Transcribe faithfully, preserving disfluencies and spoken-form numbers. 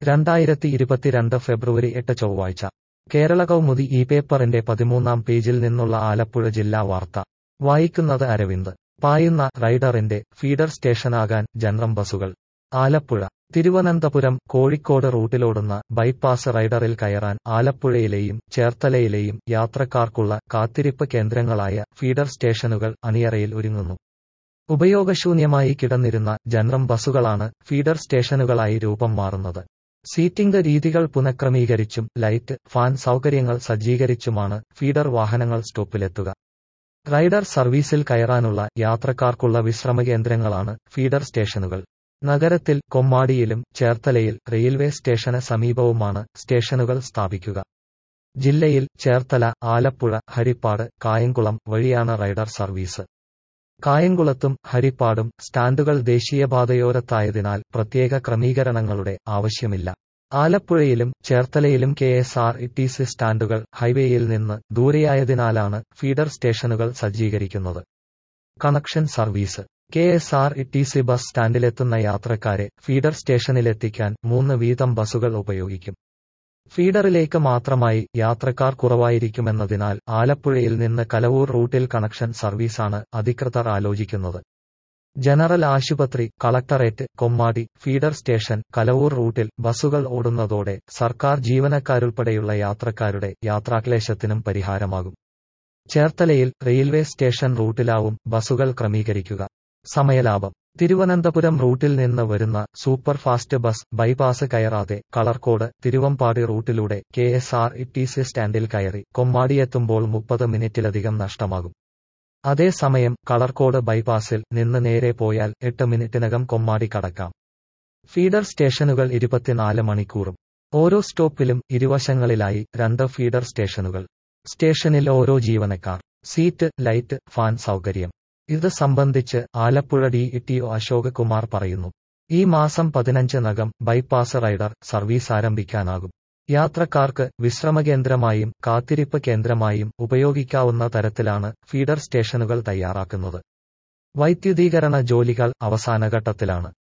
രണ്ടായിരത്തി ഇരുപത്തിരണ്ട് ഫെബ്രുവരി എട്ട് ചൊവ്വാഴ്ച കേരള കൗമുദി ഈ പേപ്പറിന്റെ പതിമൂന്നാം പേജിൽ നിന്നുള്ള ആലപ്പുഴ ജില്ലാ വാർത്ത വായിക്കുന്നത് അരവിന്ദ്. പായുന്ന റൈഡറിന്റെ ഫീഡർ സ്റ്റേഷനാകാൻ ജൻറം ബസുകൾ. ആലപ്പുഴ തിരുവനന്തപുരം കോഴിക്കോട് റൂട്ടിലോടുന്ന ബൈപ്പാസ് റൈഡറിൽ കയറാൻ ആലപ്പുഴയിലെയും ചേർത്തലയിലെയും യാത്രക്കാർക്കുള്ള കാത്തിരിപ്പ് കേന്ദ്രങ്ങളായ ഫീഡർ സ്റ്റേഷനുകൾ അണിയറയിൽ ഒരുങ്ങുന്നു. ഉപയോഗശൂന്യമായി കിടന്നിരുന്ന ജൻറം ബസുകളാണ് ഫീഡർ സ്റ്റേഷനുകളായി രൂപം മാറുന്നത്. സീറ്റിംഗ് രീതികൾ പുനഃക്രമീകരിച്ചും ലൈറ്റ്, ഫാൻ സൗകര്യങ്ങൾ സജ്ജീകരിച്ചുമാണ് ഫീഡർ വാഹനങ്ങൾ സ്റ്റോപ്പിലെത്തുക. റൈഡർ സർവീസിൽ കയറാനുള്ള യാത്രക്കാർക്കുള്ള വിശ്രമകേന്ദ്രങ്ങളാണ് ഫീഡർ സ്റ്റേഷനുകൾ. നഗരത്തിൽ കൊമ്മാടിയിലും ചേർത്തലയിൽ റെയിൽവേ സ്റ്റേഷന് സമീപവുമാണ് സ്റ്റേഷനുകൾ സ്ഥാപിക്കുക. ജില്ലയിൽ ചേർത്തല, ആലപ്പുഴ, ഹരിപ്പാട്, കായംകുളം വഴിയാണ് റൈഡർ സർവീസ്. കായംകുളത്തും ഹരിപ്പാടും സ്റ്റാൻഡുകൾ ദേശീയപാതയോരത്തായതിനാൽ പ്രത്യേക ക്രമീകരണങ്ങളുടെ ആവശ്യമില്ല. ആലപ്പുഴയിലും ചേർത്തലയിലും K S R T C സ്റ്റാൻഡുകൾ ഹൈവേയിൽ നിന്ന് ദൂരെയായതിനാലാണ് ഫീഡർ സ്റ്റേഷനുകൾ സജ്ജീകരിക്കുന്നത്. Connection service. K S R T C bus സ്റ്റാൻഡിലെത്തുന്ന യാത്രക്കാരെ ഫീഡർ സ്റ്റേഷനിലെത്തിക്കാൻ മൂന്ന് വീതം ബസുകൾ ഉപയോഗിക്കും. ഫീഡറിലേക്ക് മാത്രമായി യാത്രക്കാർ കുറവായിരിക്കുമെന്നതിനാൽ ആലപ്പുഴയിൽ നിന്ന് കലവൂർ റൂട്ടിൽ കണക്ഷൻ സർവീസാണ് അധികൃതർ ആലോചിക്കുന്നത്. ജനറൽ ആശുപത്രി, collectorate, Kommadi, feeder station, Kalavoor റൂട്ടിൽ ബസുകൾ ഓടുന്നതോടെ സർക്കാർ ജീവനക്കാരുൾപ്പെടെയുള്ള യാത്രക്കാരുടെ യാത്രാക്ലേശത്തിനും പരിഹാരമാകും. ചേർത്തലയിൽ റെയിൽവേ സ്റ്റേഷൻ റൂട്ടിലാവും ബസുകൾ ക്രമീകരിക്കുക. സമയലാഭം. തിരുവനന്തപുരം റൂട്ടിൽ നിന്ന് വരുന്ന സൂപ്പർ ഫാസ്റ്റ് ബസ് ബൈപാസ് കയറാതെ കളർകോട്, തിരുവമ്പാടി റൂട്ടിലൂടെ K S R T C സ്റ്റാൻഡിൽ കയറി കൊമ്മാടിയെത്തുമ്പോൾ മുപ്പത് മിനിറ്റിലധികം നഷ്ടമാകും. അതേസമയം കളർകോട് ബൈപാസിൽ നിന്ന് നേരെ പോയാൽ എട്ട് മിനിറ്റിനകം കൊമ്മാടി കടക്കാം. ഫീഡർ സ്റ്റേഷനുകൾ ഇരുപത്തിനാല് മണിക്കൂറും. ഓരോ സ്റ്റോപ്പിലും ഇരുവശങ്ങളിലായി രണ്ട് ഫീഡർ സ്റ്റേഷനുകൾ. സ്റ്റേഷനിൽ ഓരോ ജീവനക്കാർ. സീറ്റ്, ലൈറ്റ്, ഫാൻ സൗകര്യം. ഇത് സംബന്ധിച്ച് Alappuzha D T O Ashok Kumar പറയുന്നു. ഈ മാസം പതിനഞ്ചിനകം ബൈപ്പാസ് റൈഡർ സർവീസ് ആരംഭിക്കാനാകും. യാത്രക്കാർക്ക് വിശ്രമകേന്ദ്രമായും കാത്തിരിപ്പ് കേന്ദ്രമായും ഉപയോഗിക്കാവുന്ന തരത്തിലാണ് ഫീഡർ സ്റ്റേഷനുകൾ തയ്യാറാക്കുന്നത്. വൈദ്യുതീകരണ ജോലികൾ അവസാനഘട്ടത്തിലാണ്.